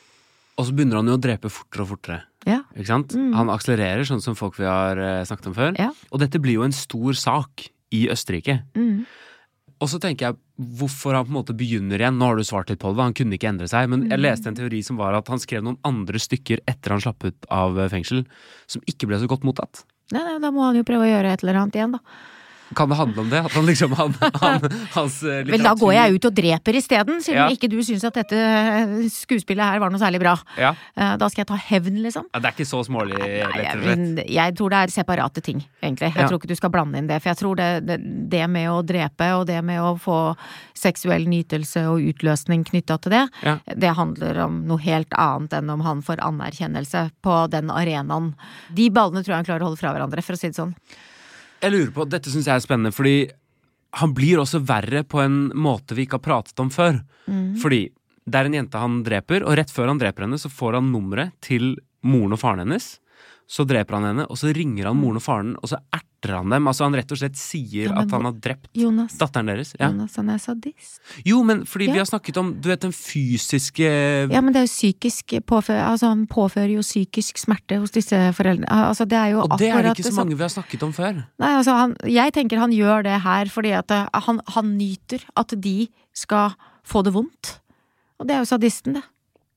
Og så begynner han jo å drepe fortere og fortere. Ja. Ikke sant? Mm. Han akselererer, sånn som folk vi har uh, snakket om før. Ja. Og dette blir jo en stor sak i Østerrike. Mm. Og så tenker jeg, hvorfor han på en måte begynner igjen? Nå har du svart litt på det, han kunne ikke endre seg. Men jeg leste en teori som var at han skrev noen andre stykker etter han slapp ut av fengsel, som ikke ble så godt mottatt. Nei, nei, da må han jo prøve å gjøre et eller annet igjen, da. Kan det handle om det? At han liksom, han, han, hans litteratur... Vel, da går jeg ut og dreper i stedet, siden ja. ikke du synes at dette skuespillet her var noe særlig bra. Ja. Da skal jeg ta hevn, liksom. Ja, det er ikke så smålig, rett og slett. Jeg, jeg tror det er separate ting, egentlig. Jeg ja. tror ikke du skal blande inn det, for jeg tror det, det, det med å drepe, og det med å få seksuell nytelse og utløsning knyttet til det, ja. det handler om noe helt annet enn om han får anerkjennelse på den arenaen. De ballene tror jeg han klarer å holde fra hverandre, for å si det sånn. Jeg lurer på, dette synes jeg er spennende, fordi han blir også verre på en måte vi ikke har pratet om før. Mm. Fordi det er en jente han dreper, og rett før han dreper henne, så får han nummeret til moren og faren hennes. Så dreper han henne, og så ringer han moren og faren, og så erter han dem. Altså han rett og slett sier ja, at han har drept Jonas, datteren deres. Ja. Jonas, han er sadist. Jo, men fordi ja. vi har snakket om, du vet, den fysiske... Ja, men det er jo psykisk påfører, altså han påfører jo psykisk smerte hos disse foreldrene. Altså det er jo og det er det ikke så det, mange vi har snakket om før. Nei, altså han, jeg tenker han gjør det her fordi at han, han nyter at de skal få det vondt. Og det er jo sadisten, det.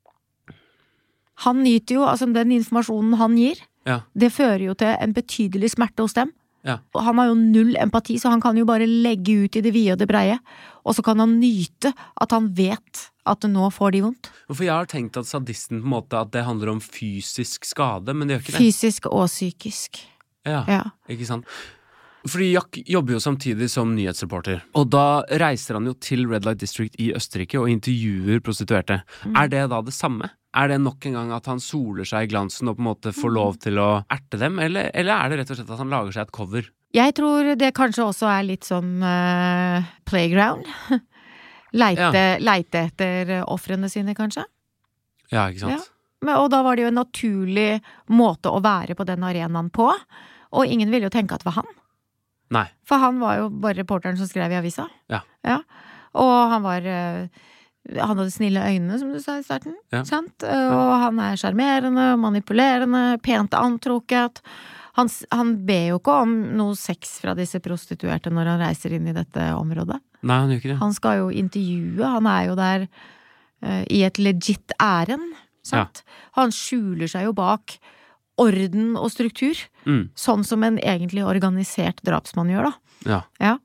Han nyter jo, altså den informasjonen han gir, ja. det fører jo til en betydelig smerte hos dem. Ja. Og han har jo null empati, så han kan jo bare legge ut i det vide og det breie. Og så kan han nyte at han vet at nå får de vondt. For jeg har tenkt at sadisten på en måte, at det handler om fysisk skade, men det gjør ikke det. Fysisk og psykisk. Ja, ja. Ikke sant? Fordi Jack jobber jo samtidig som nyhetsreporter, og da reiser han jo til Red Light District i Østerrike og intervjuer prostituerte. Mm. Er det da det samme? Er det nok en gang at han soler seg i glansen og på en måte får lov til å erte dem, eller, eller er det rett og slett at han lager seg et cover? Jeg tror det kanskje også er litt sånn uh, playground. Leite, ja. leite etter offrene sine, kanskje? Ja, ikke sant? Ja. Men, og da var det jo en naturlig måte å være på den arenaen på, og ingen ville jo tenke at det var han. Nei. For han var jo bare reporteren som skrev i avisa. Ja. Ja. Og han var... Uh, Han hadde snille øyne, som du sa i starten, ja. sant? Og han er charmerende, manipulerende, pent antrukket. Han, han ber jo ikke om noe sex fra disse prostituerte når han reiser inn i dette området. Nei, han gjør ikke det. Han skal jo intervjue, han er jo der uh, i et legit ærend, sant? Ja. Han skjuler seg jo bak orden og struktur, mm. sånn som en egentlig organisert drapsmann gjør, da. Ja. Ja.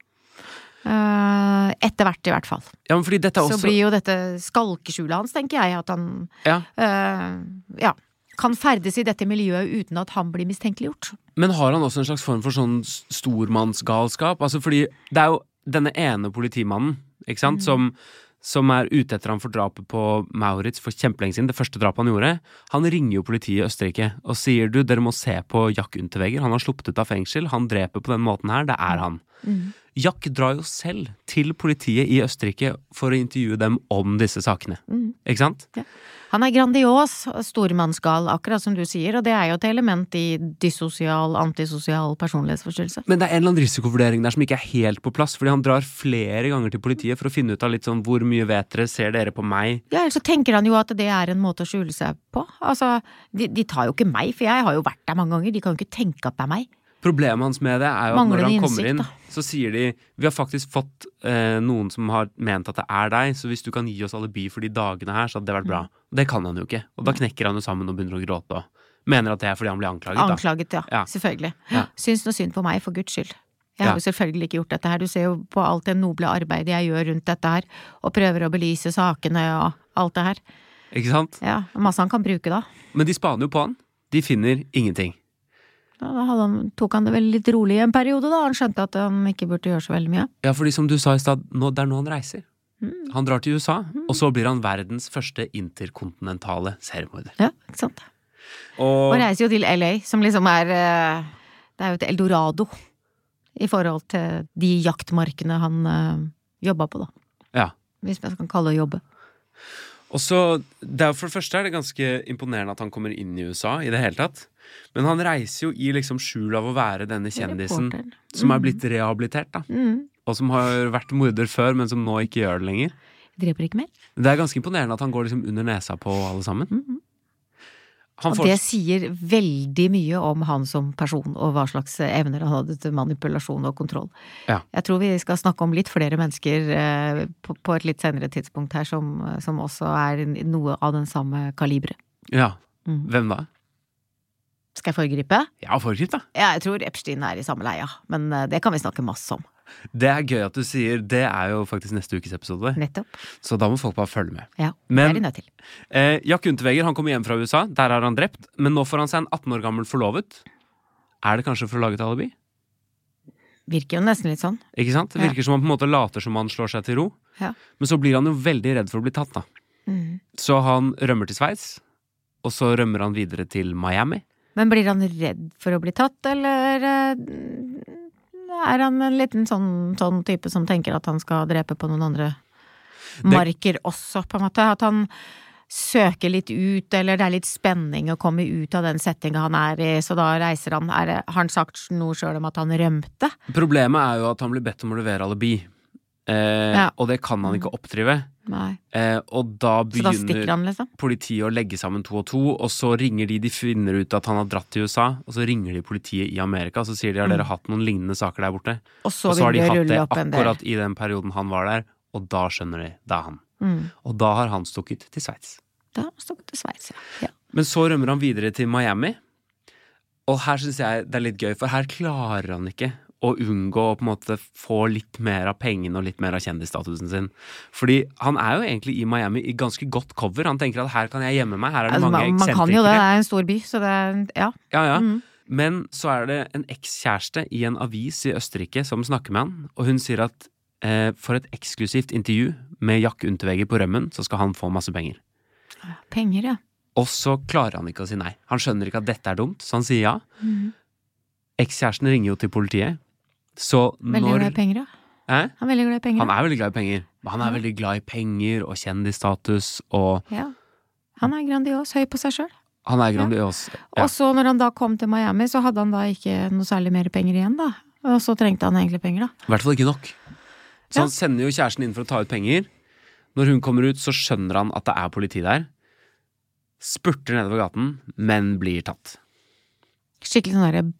Uh, etter hvert i hvert fall. Ja, men fordi dette også... Så blir jo dette skalkeskjulet hans, tenker jeg, at han ja. Uh, ja, kan ferdes i dette miljøet uten at han blir mistenkeliggjort. Men har han også en slags form for sånn stormannsgalskap? Altså fordi det er jo denne ene politimannen, ikke sant, mm. som, som er ute etter ham for drapet på Maurits for kjempelenge siden, det første drapet han gjorde. Han ringer jo politiet i Østerrike og sier, du, dere må se på Jack Unterweger, han har sluppet ut av fengsel, han dreper på den måten her, det er han. Mm. Jack drar jo selv til politiet i Østerrike for å intervjue dem om disse sakene. Mm. Ikke sant? Ja. Han er grandios, stormannsgal, akkurat som du sier, og det er jo et element i dissosial, antisosial personlighetsforstyrrelse. Men det er en eller annen risikovurdering der som ikke er helt på plass, fordi han drar flere ganger til politiet for å finne ut av litt sånn, hvor mye vet dere, ser dere på meg? Ja, ellers så tenker han jo at det er en måte å skjule seg på. Altså, de, de tar jo ikke meg, for jeg har jo vært der mange ganger, de kan jo ikke tenke at det er meg. Problemet hans med det er jo at Mangler når han kommer innsikt, inn, da. Så sier de, vi har faktisk fått eh, noen som har ment at det er deg, så hvis du kan gi oss alibi for de dagene her, så hadde det vært bra. Mm. Det kan han jo ikke. Og da knekker han jo sammen og begynner å gråte og mener at det er fordi han blir anklaget. Da. Anklaget, ja. ja. Selvfølgelig. Ja. Syns noe synd på meg, for Guds skyld. Jeg har ja. jo selvfølgelig ikke gjort dette her. Du ser jo på alt det noble arbeidet jeg gjør rundt dette her, og prøver å belyse sakene og alt det her. Ikke sant? Ja, masse han kan bruke da. Men de spaner jo på han. De finner ingenting. Da han, tok han det vel litt rolig i en periode da, han skjønte at han ikke burde gjøre så veldig mye. Ja, fordi som du sa i stad, nå, det er nå han reiser. Mm. Han drar til U S A, mm. og så blir han verdens første interkontinentale seriemorder. Ja, ikke sant. Og, og reiser jo til L A, som liksom er, det er jo et Eldorado i forhold til de jaktmarkene han uh, jobbet på da. Ja. Hvis man kan kalle det å jobbe. Og så, for det første er det ganske imponerende at han kommer inn i U S A i det hele tatt. Men han reiser jo i liksom skjul av å være denne kjendisen mm. som er blitt rehabilitert da. Mm. Og som har vært morder før, men som nå ikke gjør det lenger. Dreper ikke mer. Det er ganske imponerende at han går liksom under nesa på alle sammen. Mm. Han og får... det sier veldig mye om han som person, og hva slags evner han hadde til manipulasjon og kontroll. Ja. Jeg tror vi skal snakke om litt flere mennesker eh, på, på et litt senere tidspunkt her, som, som også er noe av den samme kalibre. Ja, mm. hvem da? Skal jeg foregripe? Ja, foregrip da. Ja, jeg tror Epstein er i samme leia, men det kan vi snakke masse om. Det er gøy at du sier, det er jo faktisk neste ukes episode. Nettopp. Så da må folk bare følge med. Ja, men, det er de nødt til. Eh, Jack Unterweger, han kommer hjem fra U S A, der har han drept, men nå får han seg en atten år gammel forlovet. Er det kanskje for å lage et alibi? Virker jo nesten litt sånn. Ikke sant? Det virker ja. som han på en måte later som han slår seg til ro. Ja. Men så blir han jo veldig redd for å bli tatt da. Mm. Så han rømmer til Sveits, og så rømmer han videre til Miami. Men blir han redd for å bli tatt, eller er han en liten sånn, sånn type som tenker at han skal drepe på noen andre det... marker også, på en måte? At han søker litt ut, eller det er litt spenning å komme ut av den settingen han er i, så da reiser han. Er det, har han sagt noe selv om at han rømte? Problemet er jo at han blir bedt om å levere alibi. Eh, ja. Og det kan han ikke oppdrive. Nei. Eh, og da begynner da han, liksom. politiet å legge sammen to og to, og så ringer de, de finner ut at han har dratt til U S A, og så ringer de politiet i Amerika, og så sier de, har dere hatt noen lignende saker der borte? Og så, og så har de hatt det akkurat del. I den perioden han var der, og da skjønner de, det er han. Mm. Og da har han stukket til Sveits. Da har han stukket til Sveits, ja. ja. Men så rømmer han videre til Miami, og her synes jeg det er litt gøy, for her klarer han ikke å unngå å på en måte få litt mer av pengene og litt mer av kjendisstatusen sin. Fordi han er jo egentlig i Miami i ganske godt cover. Han tenker at her kan jeg gjemme meg, her er det altså, mange man, eksentrikere. Man kan jo det, det er en stor by, så det er, ja. Ja, ja. Mm. Men så er det en ekskjæreste i en avis i Østerrike som snakker med han, og hun sier at eh, for et eksklusivt intervju med Jack Unterweger på rømmen, så skal han få masse penger. Penger, ja. Og så klarer han ikke å si nei. Han skjønner ikke at dette er dumt, så han sier ja. Mm. Ekskjæresten ringer jo til politiet. Så veldig når... glad i penger, da. Eh? Han er veldig glad i penger. Han er veldig glad i penger. Han er ja. veldig glad i penger og kjendisstatus og... Ja. Han er grandios, høy på seg selv. Han er grandios. Ja. Ja. Og så når han da kom til Miami, så hadde han da ikke noe særlig mer penger igjen, da. Og så trengte han egentlig penger, da. I hvert fall ikke nok. Så ja. han sender jo kjæresten inn for å ta ut penger. Når hun kommer ut, så skjønner han at det er politi der. Spurter nedover gaten, men blir tatt. Skikkelig sånn der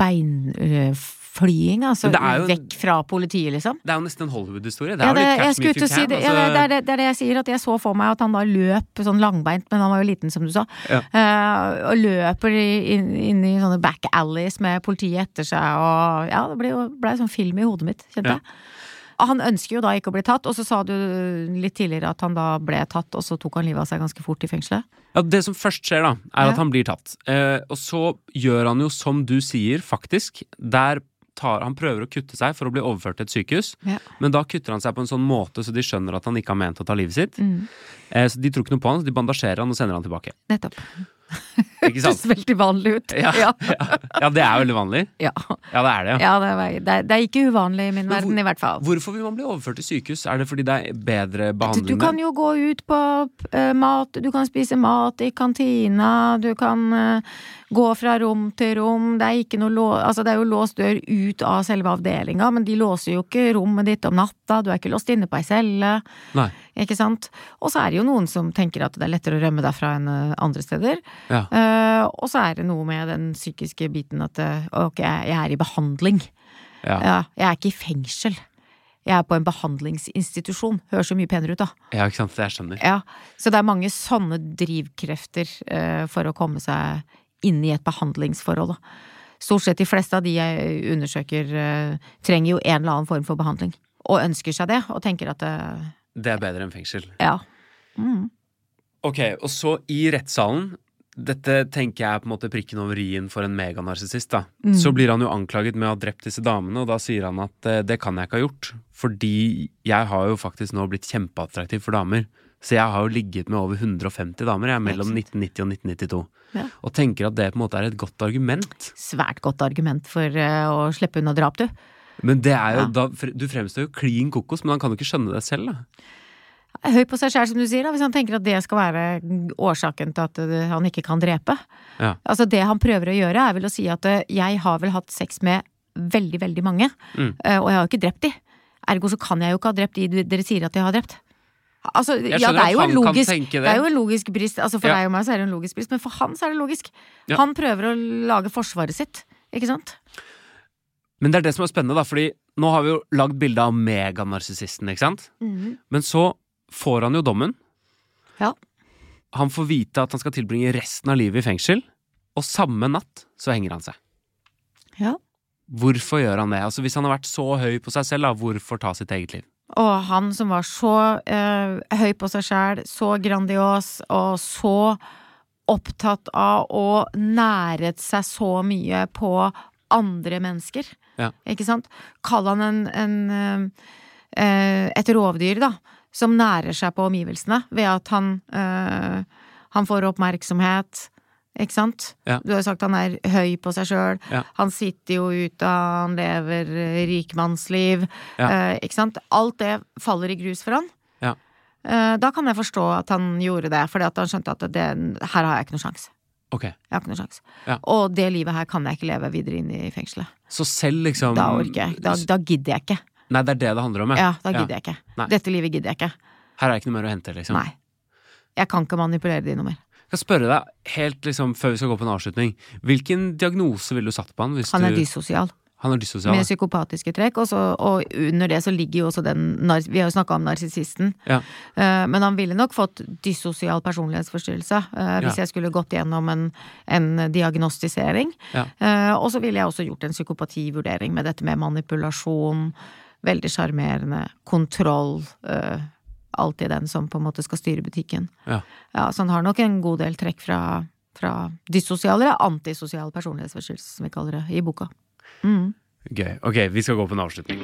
beinflying, altså jo, vekk fra politiet, liksom. Det er jo nesten en Hollywood-historie. Det ja, er det, jo litt Catch Me If You Can. Si det, altså... ja, det, er det, det er det jeg sier, at jeg så for meg at han da løp sånn langbeint, men han var jo liten, som du sa, ja. uh, og løper inn, inn i sånne back alleys med politiet etter seg, og ja, det ble jo ble sånn film i hodet mitt, kjente jeg. Ja. Han ønsker jo da ikke å bli tatt, og så sa du litt tidligere at han da ble tatt, og så tok han livet av seg ganske fort i fengselet. Ja, det som først skjer da, er ja. at han blir tatt. Eh, og så gjør han jo som du sier, faktisk. Der tar, han prøver å kutte seg for å bli overført til et sykehus, ja. men da kutter han seg på en sånn måte så de skjønner at han ikke har ment å ta livet sitt. Mm. Eh, så de tror ikke noe på han, så de bandasjerer han og sender han tilbake. Nettopp. Ikke sant? Det ser veldig vanlig ut. Ja, ja. ja, det er veldig vanlig. Ja, ja det er det. Ja, det er, det er, det er ikke uvanlig i min hvor, verden, i hvert fall. Hvorfor vil man bli overført til sykehus? Er det fordi det er bedre behandling? Du kan jo gå ut på uh, mat, du kan spise mat i kantina, du kan uh, gå fra rom til rom, det er ikke noe lå... Altså, det er jo låst dør ut av selve avdelinga, men de låser jo ikke rommet ditt om natta, du er ikke låst inne på ei celle. Nei. Ikke sant? Og så er det jo noen som tenker at det er lettere å rømme derfra enn andre steder. Ja. Uh, og så er det noe med den psykiske biten at uh, ok, jeg er i behandling. Ja. Ja, jeg er ikke i fengsel. Jeg er på en behandlingsinstitusjon. Hører så mye penere ut da. Ja, ikke sant? Det jeg skjønner. Ja, så det er mange sånne drivkrefter uh, for å komme seg inn i et behandlingsforhold da. Stort sett de fleste av de jeg undersøker uh, trenger jo en eller annen form for behandling. Og ønsker seg det, og tenker at uh, det er bedre enn fengsel. Ja. Mm. Ok, og så i rettssalen, dette tenker jeg er på en måte prikken over i-en for en meganarsissist da. Mm. Så blir han jo anklaget med å ha drept disse damene, og da sier han at eh, det kan jeg ikke ha gjort, fordi jeg har jo faktisk nå blitt kjempeattraktiv for damer. Så jeg har jo ligget med over hundre og femti damer, jeg er mellom nitten nitti og nitten nittito. Ja. Og tenker at det på en måte er et godt argument. Svært godt argument for uh, å slippe unna drap, du. Men det er jo, ja. da, du fremstår jo klin kokos, men han kan jo ikke skjønne det selv da. Høy på seg selv, som du sier da, hvis han tenker at det skal være årsaken til at han ikke kan drepe. Ja. Altså det han prøver å gjøre er vel å si at jeg har vel hatt sex med veldig, veldig mange, mm. og jeg har jo ikke drept de. Ergo så kan jeg jo ikke ha drept de dere sier at jeg har drept. Altså, ja, det er jo en logisk, det. det er jo en logisk brist, altså for ja. deg og meg så er det en logisk brist, men for han så er det logisk. Ja. Han prøver å lage forsvaret sitt, ikke sant? Men det er det som er spennende da, fordi nå har vi jo lagd bildet av meganarsissisten, ikke sant? Mm-hmm. Men så får han jo dommen. Ja. Han får vite at han skal tilbringe resten av livet i fengsel, og samme natt så henger han seg. Ja. Hvorfor gjør han det? Altså hvis han har vært så høy på seg selv, da, hvorfor ta sitt eget liv? Og han som var så eh, høy på seg selv, så grandios, og så opptatt av å nære seg så mye på andre mennesker. Ja. Ikke sant? Kall han en, en, eh, et rovdyr da, som nærer seg på omgivelsene, ved at han, eh, han får oppmerksomhet, ikke sant? Ja. Du har sagt han er høy på seg selv. Ja. Han sitter jo ute, han lever rikmannsliv. Ja. Eh, ikke sant? Alt det faller i grus for han. Ja. Eh, da kan jeg forstå at han gjorde det, fordi at han skjønte at det, her har jeg ikke noe sjans. Okay. Jeg har ikke noe sjans. Ja. Og det livet her kan jeg ikke leve videre inn i fengselet. Så selv liksom... Da orker jeg. Da, da gidder jeg ikke. Nei, det er det det handler om, ja. Ja, da gidder ja. jeg ikke. Nei. Dette livet gidder jeg ikke. Her er ikke noe mer å hente, liksom. Nei. Jeg kan ikke manipulere det noe mer. Jeg skal spørre deg, helt liksom, før vi skal gå på en avslutning, hvilken diagnose vil du satt på han? Hvis han er du... dyssosial. Han er dyssosial. Med psykopatiske trekk, og, så, og under det så ligger jo også den, vi har jo snakket om narsissisten, ja. uh, men han ville nok fått dyssosial personlighetsforstyrrelse, uh, hvis ja. jeg skulle gått gjennom en, en diagnostisering. Ja. Uh, og så ville jeg også gjort en psykopativurdering med dette med manipulasjon, veldig charmerende, kontroll, uh, alltid den som på en måte skal styre butikken. Ja. Ja, så han har nok en god del trekk fra, fra dyssosial eller antisosial personlighetsforstyrrelse, som vi kaller det i boka. Mm. Gøy. Ok, vi skal gå på en avslutning.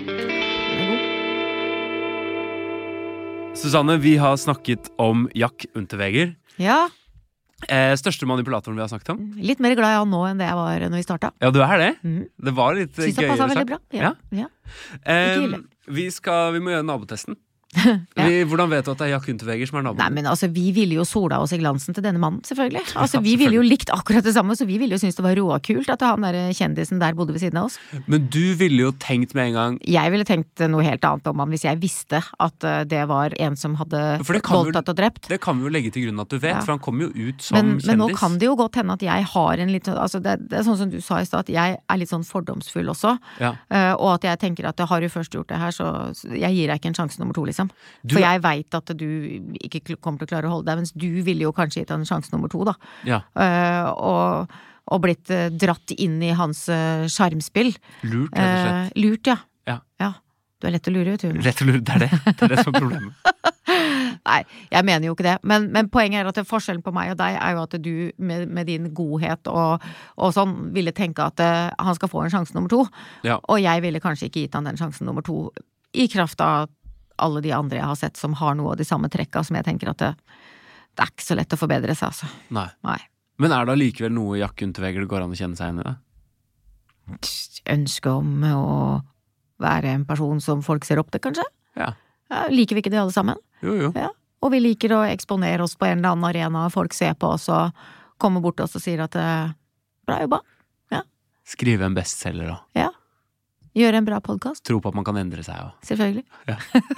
Susanne, vi har snakket om Jack Unterweger. Ja. Eh, største manipulatoren vi har snakket om. Litt mer glad i han nå enn det jeg var når vi startet. Ja, du er det. Mm. Det var litt Synes gøyere. Synes han passet veldig bra. Ja. Ja. Ja. Eh, vi, skal, vi må gjøre nabotesten. Ja. Vi, hvordan vet du at det er Jack Unterweger som er naboen? Nei, men altså, vi ville jo sola oss i glansen til denne mannen, selvfølgelig. Altså, vi ville jo likt akkurat det samme, så vi ville jo synes det var råkult at han der kjendisen der bodde ved siden av oss. Men du ville jo tenkt med en gang... Jeg ville tenkt noe helt annet om han hvis jeg visste at det var en som hadde voldtatt og drept. Det kan vi jo legge til grunn at du vet, ja. For han kom jo ut som men, kjendis. Men nå kan det jo godt hende at jeg har en litt... Altså, det, det er sånn som du sa i sted, at jeg er litt sånn fordomsfull også. Ja. Uh, og at jeg tenker at har du først gjort det her, så jeg gir deg ikke en sjanse nummer to, liksom. Du... For jeg vet at du ikke kommer til å klare å holde deg, mens du ville jo kanskje gitt han en sjanse nummer to, da. Ja. Uh, og, og blitt uh, dratt inn i hans uh, skjermspill. Lurt, rett og slett. Uh, lurt, ja. Ja. Ja. Du er lett å lure, vet du. Lett å lure, det er det. Det er det som er problemet. Nei, jeg mener jo ikke det. Men, men poenget er at det, forskjellen på meg og deg er jo at du med, med din godhet og, og sånn ville tenke at uh, han skal få en sjanse nummer to. Ja. Og jeg ville kanskje ikke gitt han den sjansen nummer to i kraft av alle de andre jeg har sett som har noe av de samme trekka som jeg tenker at det, det er ikke så lett å forbedre seg, altså. Nei. Nei. Men er det likevel noe Jack Unterweger det går an å kjenne seg igjen i det? Ønske om å være en person som folk ser opp til, kanskje? Ja. Ja, liker vi ikke det alle sammen? Jo, jo. Ja. Og vi liker å eksponere oss på en eller annen arena, folk ser på oss og kommer bort til oss og sier at bra jobba. Ja. Skrive en bestseller da. Ja. Gjøre en bra podcast. Tro på at man kan endre seg også. Selvfølgelig. Ja.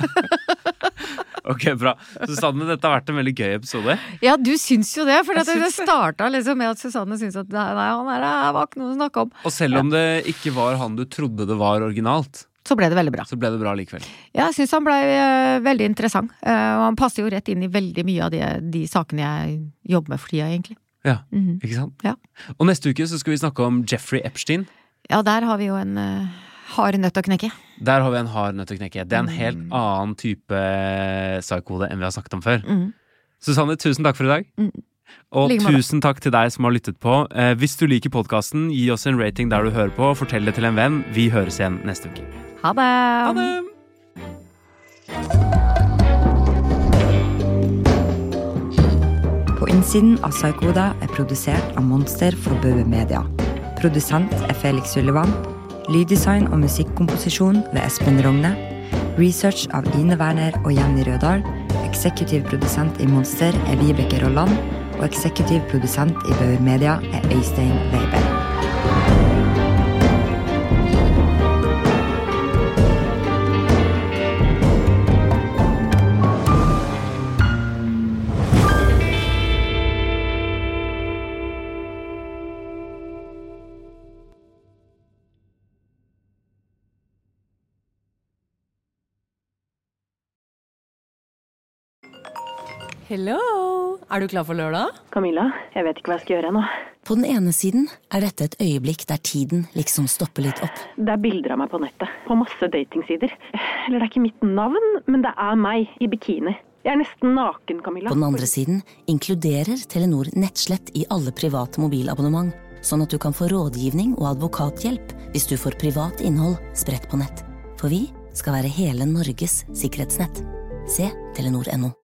Ok, bra. Susanne, dette har vært en veldig gøy episode. Ja, du syns jo det, for det, det startet liksom med at Susanne syns at nei, han er, det var ikke noe å snakke om. Og selv om ja. det ikke var han du trodde det var originalt, så ble det veldig bra. Så ble det bra likevel. Ja, jeg synes han ble uh, veldig interessant. Uh, og han passer jo rett inn i veldig mye av de, de sakene jeg jobber med for tida, egentlig. Ja, mm-hmm. ikke sant? Ja. Og neste uke så skal vi snakke om Jeffrey Epstein. Ja, der har vi jo en... Uh, hard nøtt å knekke. Der har vi en hard nøtt å knekke. Det er en helt mm. annen type psykode enn vi har snakket om før. Mm. Susanne, tusen takk for i dag. Mm. Og tusen takk til deg som har lyttet på. Eh, hvis du liker podcasten, gi oss en rating der du hører på, fortell det til en venn. Vi høres igjen neste uke. Ha det! Ha det! På innsiden av Psykoda er produsert av Monster for Bauer Media. Produsent er Felix Sullivan. Lyddesign og musikkomposisjon ved Espen Rogne. Research av Ine Werner og Jenny Rødal. Eksekutiv produsent i Monster er Vibeke Rolland. Og eksekutiv produsent i Bauer Media er Øystein Weibel. Hello! Er du klar for lørdag? Camilla, jeg vet ikke hva jeg skal gjøre nå. På den ene siden er dette et øyeblikk der tiden liksom stopper litt opp. Det er bilder av meg på nettet, på masse datingsider. Eller det er ikke mitt navn, men det er meg i bikini. Jeg er nesten naken, Camilla. På den andre siden inkluderer Telenor nettslett i alle private mobilabonnement, sånn at du kan få rådgivning og advokathjelp hvis du får privat innhold spredt på nett. For vi skal være hele Norges sikkerhetsnett. Se Telenor punktum no.